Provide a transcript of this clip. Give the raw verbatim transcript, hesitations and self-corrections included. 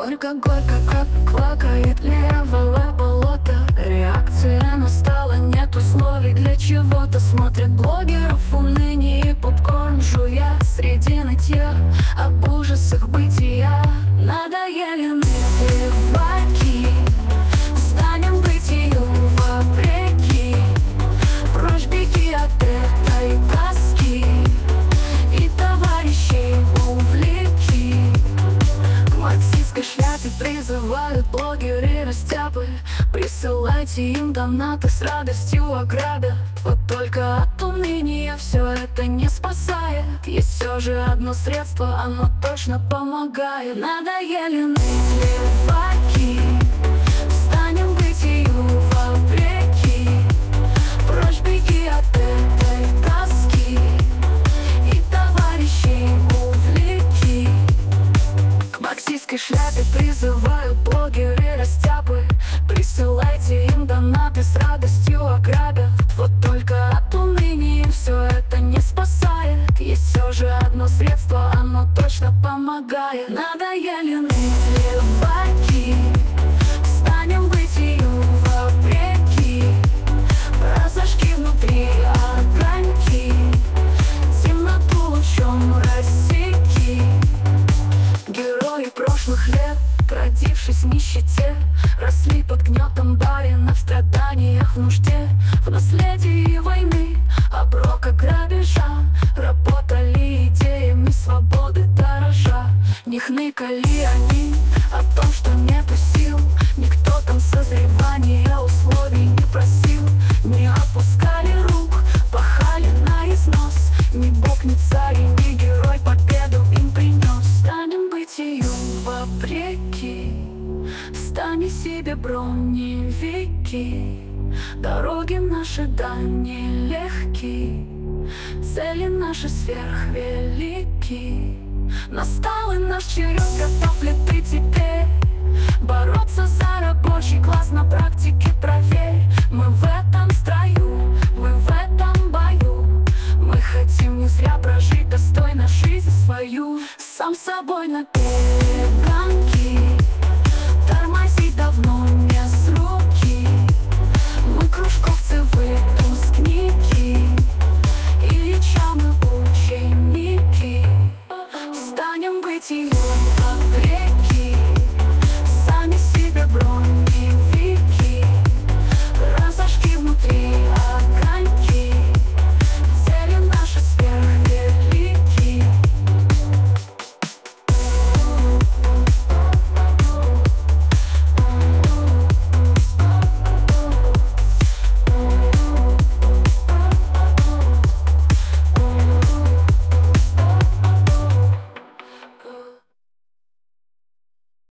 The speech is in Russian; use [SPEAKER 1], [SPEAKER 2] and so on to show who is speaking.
[SPEAKER 1] Горько-горько, как квакает левое болото. Реакция настала, нет условий для чего-то. Смотрят блогеров в унынии, попкорн жуя среди нытья об ужасах бытия. Надоели мысли ваки, станем бытию вопреки. Прочь беги от этой тоски и товарищей увлеки. К марксистской шляпе призывают блогеры растяпы. Присылайте им донаты, с радостью ограбят. Вот только от уныния все это не спасает. Есть все же одно средство, оно точно помогает. Надоели ныть леваки, станем бытию вопреки. Прочь беги от этой тоски и товарищей увлеки. К марксистской шляпе призывают блогеры растяпы. Присылайте им донаты, с радостью ограбят. Вот только от уныния все это не спасает. Есть все же одно средство, оно точно помогает. Надоели ныть леваки, станем бытию вопреки. Разожги внутри огоньки, темноту лучом рассеки. Герои прошлых лет, родившись в нищете, росли под гнетом барина, в страданиях, в нужде. В наследии войны, оброка, грабежа, работали идеями свободы дорожа. Не хныкали они о том, что нету сил. Никто там созревания условий не просил. Не опускали рук, пахали на износ. Ни бог, ни царь, ни герой победу им принес. Станем бытию вопреки, стани себе броневики. Дороги наши, да, нелегки, цели наши сверхвелики. Настал и наш черед, готов ли ты теперь бороться за рабочий класс? На практике проверь, мы в этом строю